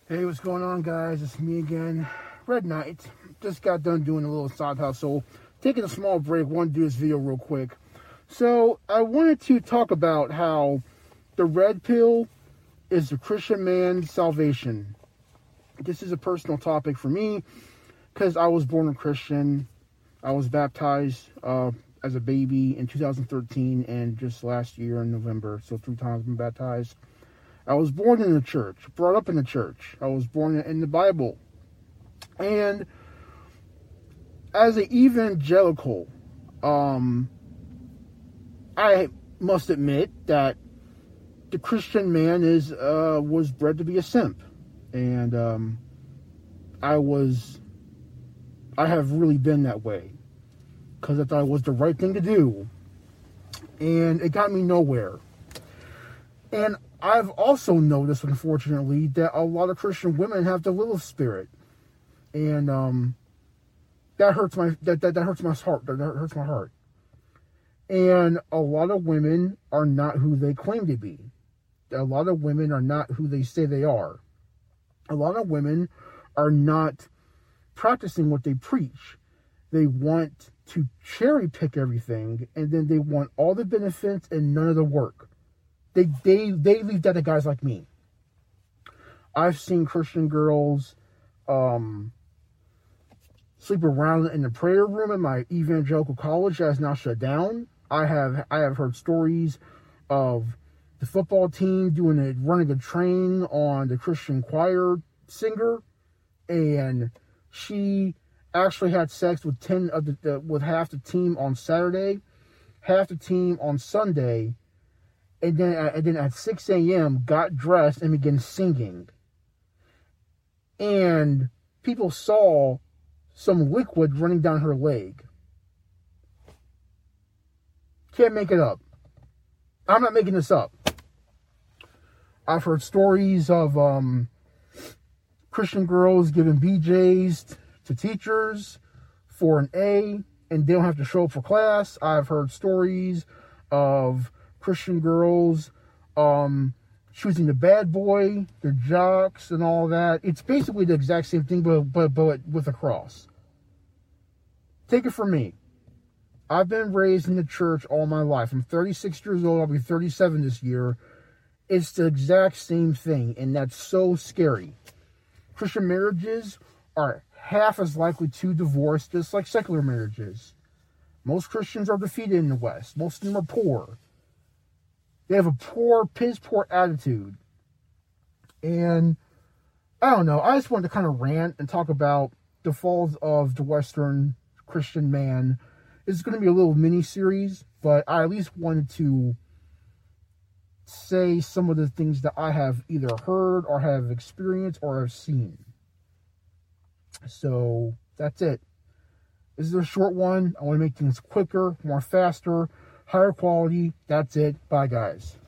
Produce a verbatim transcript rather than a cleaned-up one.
Hey, what's going on, guys? It's me again, Red Knight. Just got done doing a little side hustle. Taking a small break, want to do this video real quick. So, I wanted to talk about how the red pill is the Christian man's salvation. This is a personal topic for me because I was born a Christian. I was baptized uh, as a baby in two thousand thirteen and just last year in November. So, three times I've been baptized. I was born in the church, brought up in the church. I was born in the Bible. And as an evangelical, um, I must admit that the Christian man is uh, was bred to be a simp. And um, I was, I have really been that way. Because I thought it was the right thing to do. And it got me nowhere. And I've also noticed, unfortunately, that a lot of Christian women have the Lilith spirit, and um, that hurts my that, that that hurts my heart. That hurts my heart. And a lot of women are not who they claim to be. A lot of women are not who they say they are. A lot of women are not practicing what they preach. They want to cherry pick everything, and then they want all the benefits and none of the work. They, they they leave that to guys like me. I've seen Christian girls um, sleep around in the prayer room at my evangelical college that is now shut down. I have I have heard stories of the football team doing a running a train on the Christian choir singer, and she actually had sex with ten of the, the with half the team on Saturday, half the team on Sunday. And then, and then at six a.m. got dressed and began singing. And people saw some liquid running down her leg. Can't make it up. I'm not making this up. I've heard stories of um, Christian girls giving B Js to teachers for an A, and they don't have to show up for class. I've heard stories of Christian girls um, choosing the bad boy, the jocks, and all that. It's basically the exact same thing, but, but, but with a cross. Take it from me. I've been raised in the church all my life. I'm thirty-six years old. I'll be thirty-seven this year. It's the exact same thing, and that's so scary. Christian marriages are half as likely to divorce just like secular marriages. Most Christians are defeated in the West. Most of them are poor. They have a poor, piss poor attitude. And I don't know. I just wanted to kind of rant and talk about the falls of the Western Christian man. It's going to be a little mini series, but I at least wanted to say some of the things that I have either heard or have experienced or have seen. So that's it. This is a short one. I want to make things quicker, more faster, higher quality. That's it. Bye, guys.